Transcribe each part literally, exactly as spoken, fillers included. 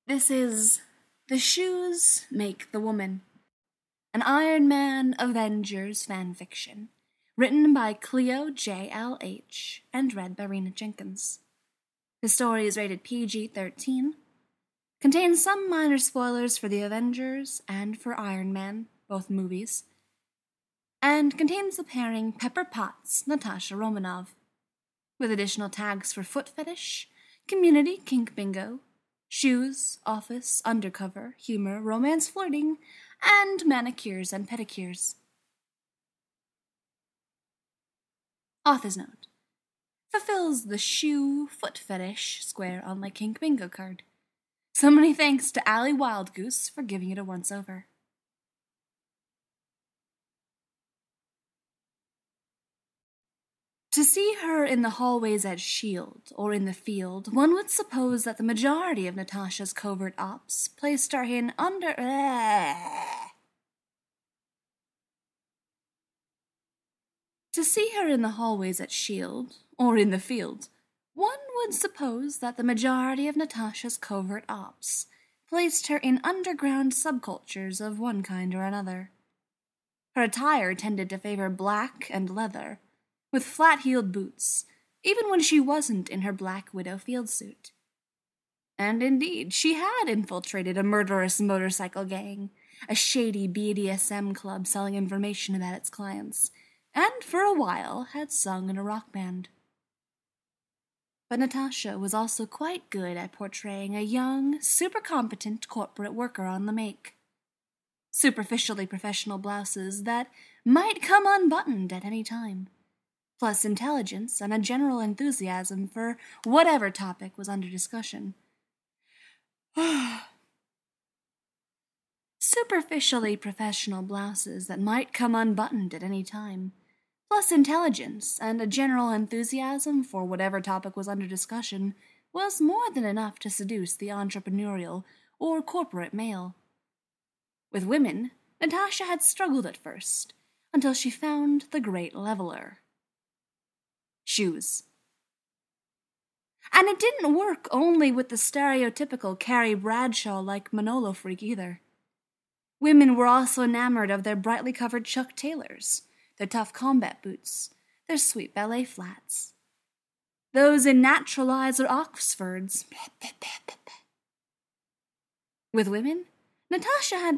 This is The Shoes Make the Woman, an Iron Man Avengers fanfiction, written by Cleo J L H and read by Rena Jenkins. The story is rated P G thirteen, contains some minor spoilers for the Avengers and for Iron Man, both movies, and contains the pairing Pepper Potts, Natasha Romanoff, with additional tags for foot fetish, community, kink bingo, shoes, office, undercover, humor, romance flirting, and manicures and pedicures. Author's note: fulfills the shoe foot fetish square on my kink bingo card. So many thanks to Allie Wildgoose for giving it a once-over. To see her in the hallways at S H I E L D or in the field, one would suppose that the majority of Natasha's covert ops placed her in under... To see her in the hallways at S H I E L D or in the field, one would suppose that the majority of Natasha's covert ops placed her in underground subcultures of one kind or another. Her attire tended to favor black and leather, with flat-heeled boots, even when she wasn't in her Black Widow field suit. And indeed, she had infiltrated a murderous motorcycle gang, a shady B D S M club selling information about its clients, and for a while had sung in a rock band. But Natasha was also quite good at portraying a young, super competent corporate worker on the make. Superficially professional blouses that might come unbuttoned at any time, plus intelligence and a general enthusiasm for whatever topic was under discussion. Superficially professional blouses that might come unbuttoned at any time, plus intelligence and a general enthusiasm for whatever topic was under discussion, was more than enough to seduce the entrepreneurial or corporate male. With women, Natasha had struggled at first, until she found the Great Leveler. Shoes. And it didn't work only with the stereotypical Carrie Bradshaw-like Manolo freak either. Women were also enamored of their brightly covered Chuck Taylors, their tough combat boots, their sweet ballet flats. Those in Naturalize or Oxfords. With women, Natasha had...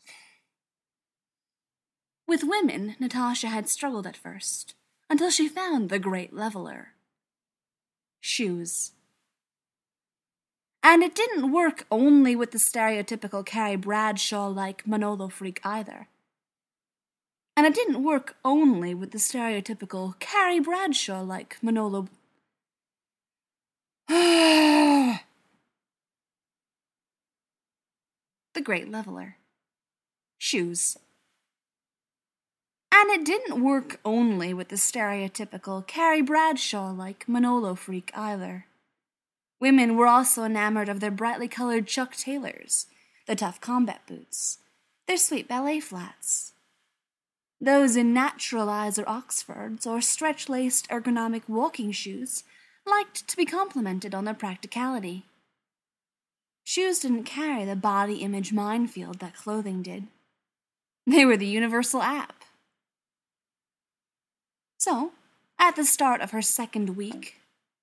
With women, Natasha had struggled at first, until she found the Great Leveler. Shoes. And it didn't work only with the stereotypical Carrie Bradshaw-like Manolo freak either. And it didn't work only with the stereotypical Carrie Bradshaw-like Manolo... The Great Leveler. Shoes. And it didn't work only with the stereotypical Carrie Bradshaw-like Manolo freak either. Women were also enamored of their brightly colored Chuck Taylors, their tough combat boots, their sweet ballet flats. Those in Naturalize or Oxfords or stretch-laced ergonomic walking shoes liked to be complimented on their practicality. Shoes didn't carry the body image minefield that clothing did. They were the universal app. So, at the start of her second week...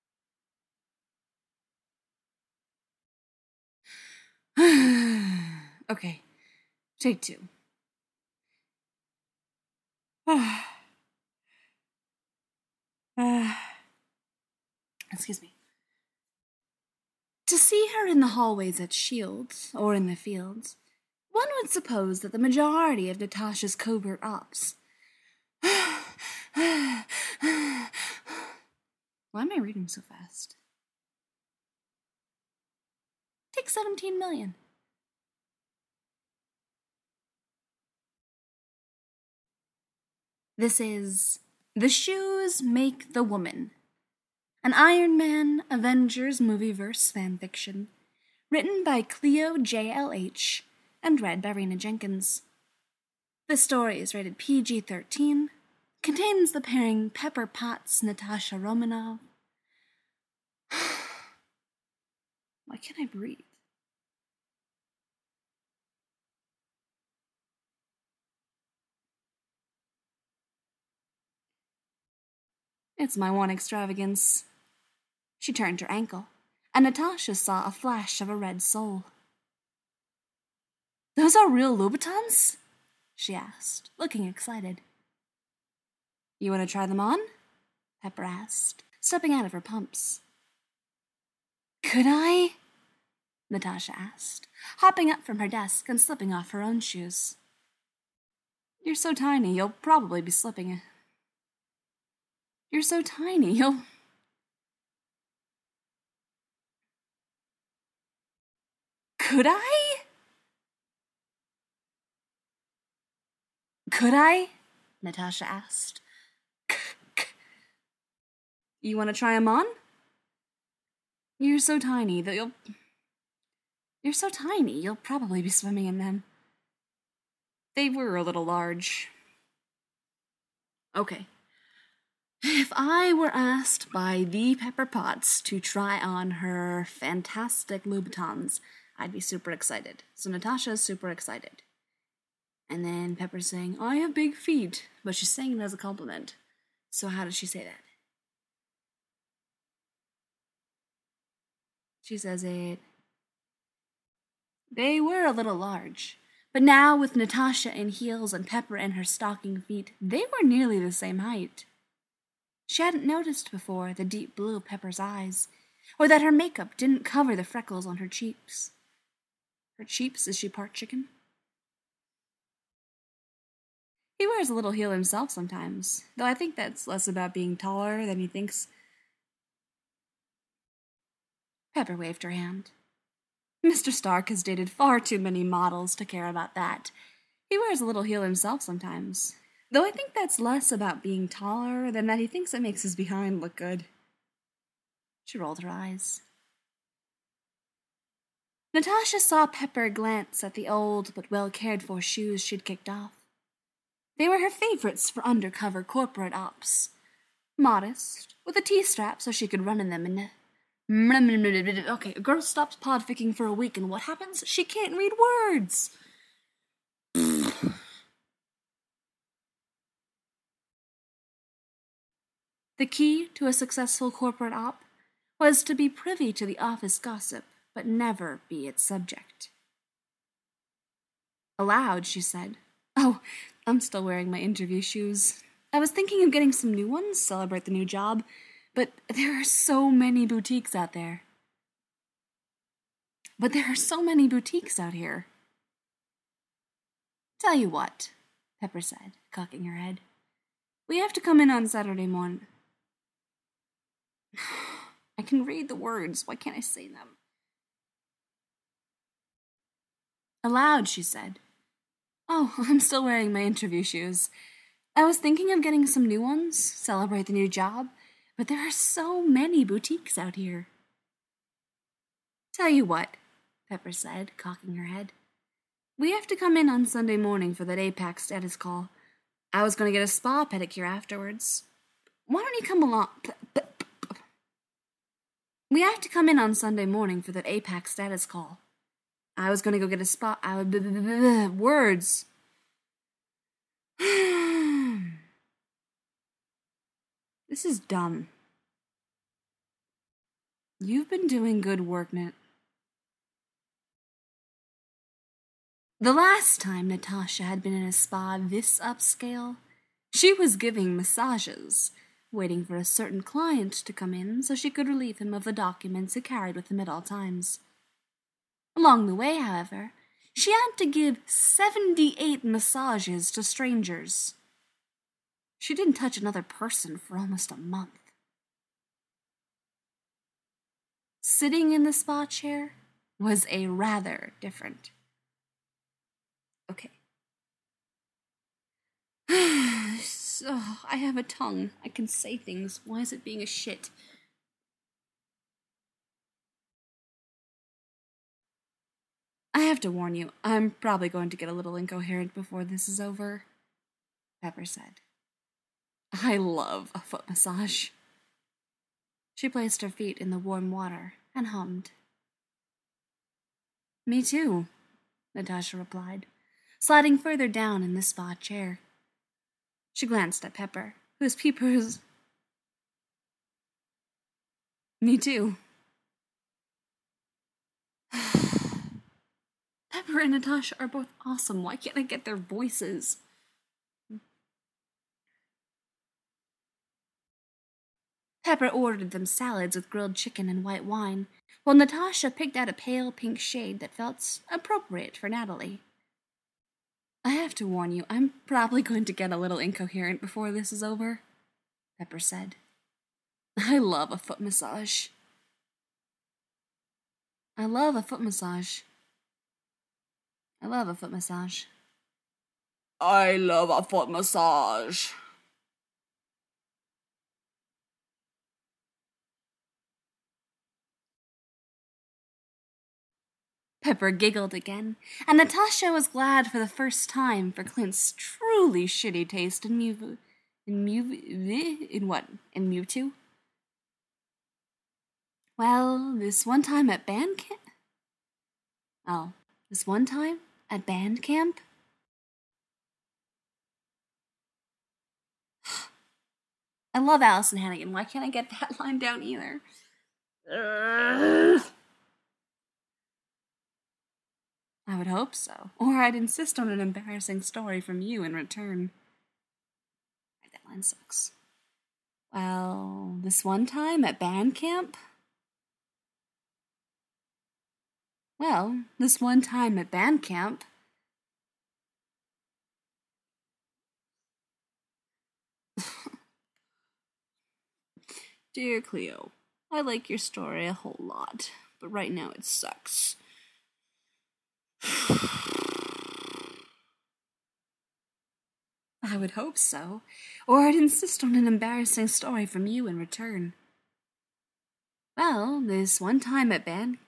Okay, take two. uh, excuse me. To see her in the hallways at S H I E L D or in the fields, one would suppose that the majority of Natasha's covert ops... Why am I reading so fast? Take seventeen million. This is The Shoes Make the Woman, an Iron Man Avengers movieverse fanfiction, written by Cleo J L H and read by Rena Jenkins. The story is rated P G thirteen, contains the pairing Pepper Potts, Natasha Romanoff. Why can't I breathe? It's my one extravagance. She turned her ankle, and Natasha saw a flash of a red sole. Those are real Louboutins? She asked, looking excited. You want to try them on? Pepper asked, stepping out of her pumps. Could I? Natasha asked, hopping up from her desk and slipping off her own shoes. You're so tiny, you'll probably be slipping it. You're so tiny, you'll... Could I? Could I? Natasha asked. You want to try 'em on? You're so tiny that you'll... You're so tiny, you'll probably be swimming in them. They were a little large. Okay. If I were asked by the Pepper Potts to try on her fantastic Louboutins, I'd be super excited. So Natasha's super excited. And then Pepper's saying, I have big feet, but she's saying it as a compliment. So how does she say that? She says it... They were a little large, but now with Natasha in heels and Pepper in her stocking feet, they were nearly the same height. She hadn't noticed before the deep blue of Pepper's eyes, or that her makeup didn't cover the freckles on her cheeks. Her cheeks, is she part chicken? He wears a little heel himself sometimes, though I think that's less about being taller than he thinks. Pepper waved her hand. Mister Stark has dated far too many models to care about that. He wears a little heel himself sometimes, though I think that's less about being taller than that he thinks it makes his behind look good. She rolled her eyes. Natasha saw Pepper glance at the old but well-cared-for shoes she'd kicked off. They were her favorites for undercover corporate ops. Modest, with a T-strap so she could run in them and... Okay, a girl stops podficking for a week, and what happens? She can't read words! The key to a successful corporate op was to be privy to the office gossip, but never be its subject. Aloud, she said, Oh, I'm still wearing my interview shoes. I was thinking of getting some new ones, celebrate the new job, but there are so many boutiques out there. But there are so many boutiques out here. Tell you what, Pepper said, cocking her head. We have to come in on Saturday morning. I can read the words. Why can't I say them? Aloud, she said. Oh, I'm still wearing my interview shoes. I was thinking of getting some new ones, celebrate the new job, but there are so many boutiques out here. Tell you what, Pepper said, cocking her head. We have to come in on Sunday morning for that A PAC status call. I was going to get a spa pedicure afterwards. Why don't you come along? We have to come in on Sunday morning for that A PAC status call. I was going to go get a spa... I would... Words. This is dumb. You've been doing good work, Nat. The last time Natasha had been in a spa this upscale, she was giving massages, waiting for a certain client to come in so she could relieve him of the documents he carried with him at all times. Along the way, however, she had to give seventy-eight massages to strangers. She didn't touch another person for almost a month. Sitting in the spa chair was a rather different. Okay. So, I have a tongue. I can say things. Why is it being a shit? I have to warn you, I'm probably going to get a little incoherent before this is over, Pepper said. I love a foot massage. She placed her feet in the warm water and hummed. Me too, Natasha replied, sliding further down in the spa chair. She glanced at Pepper, whose peepers... Me too. Pepper and Natasha are both awesome. Why can't I get their voices? Pepper ordered them salads with grilled chicken and white wine, while Natasha picked out a pale pink shade that felt appropriate for Natalie. I have to warn you, I'm probably going to get a little incoherent before this is over, Pepper said. I love a foot massage. I love a foot massage. I love a foot massage. I love a foot massage. Pepper giggled again, and Natasha was glad for the first time for Clint's truly shitty taste in Mew... in Mew... in what? In Mewtwo? Well, this one time at band camp... Oh, this one time at band camp? I love Allison Hannigan. Why can't I get that line down either? Ugh. I would hope so, or I'd insist on an embarrassing story from you in return. That line sucks. Well, this one time at band camp? Well, this one time at band camp... Dear Cleo, I like your story a whole lot, but right now it sucks. I would hope so, or I'd insist on an embarrassing story from you in return. Well, this one time at band...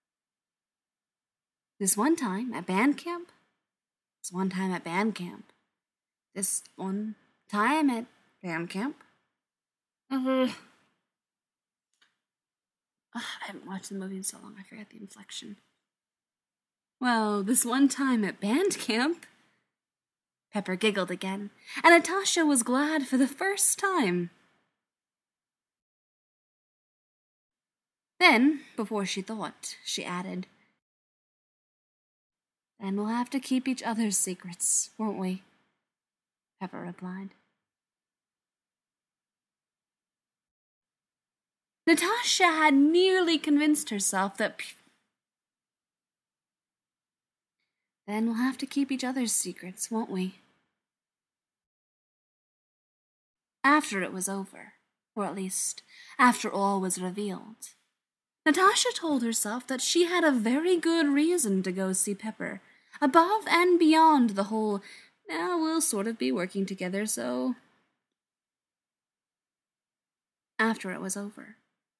This one time at band camp? This one time at band camp. This one time at band camp? Uh, I haven't watched the movie in so long, I forgot the inflection. Well, this one time at band camp... Pepper giggled again, and Natasha was glad for the first time. Then, before she thought, she added, Then we'll have to keep each other's secrets, won't we? Pepper replied. Natasha had nearly convinced herself that... P- Then we'll have to keep each other's secrets, won't we? After it was over, or at least after all was revealed, Natasha told herself that she had a very good reason to go see Pepper, above and beyond the whole, now we'll sort of be working together, so... After it was over.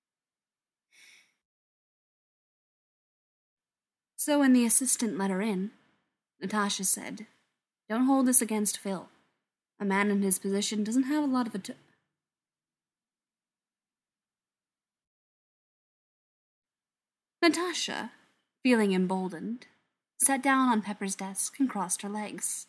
So when the assistant let her in, Natasha said, Don't hold this against Phil. A man in his position doesn't have a lot of... Att- Natasha, feeling emboldened, sat down on Pepper's desk and crossed her legs.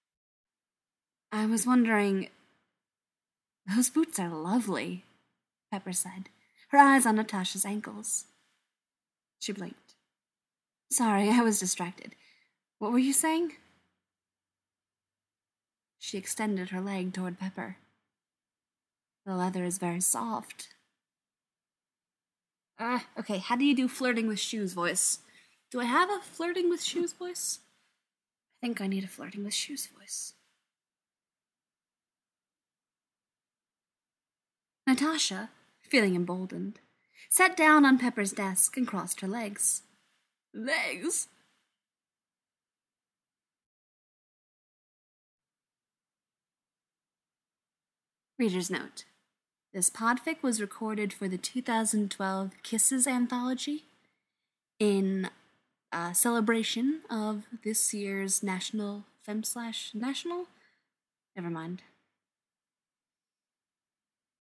I was wondering... Those boots are lovely, Pepper said, her eyes on Natasha's ankles. She blinked. Sorry, I was distracted. What were you saying? She extended her leg toward Pepper. The leather is very soft. Ah, uh, okay, how do you do flirting with shoes voice? Do I have a flirting with shoes voice? I think I need a flirting with shoes voice. Natasha, feeling emboldened, sat down on Pepper's desk and crossed her legs. Legs? Reader's note. This podfic was recorded for the two thousand twelve Kisses anthology in uh, celebration of this year's National Fem Slash National? Never mind.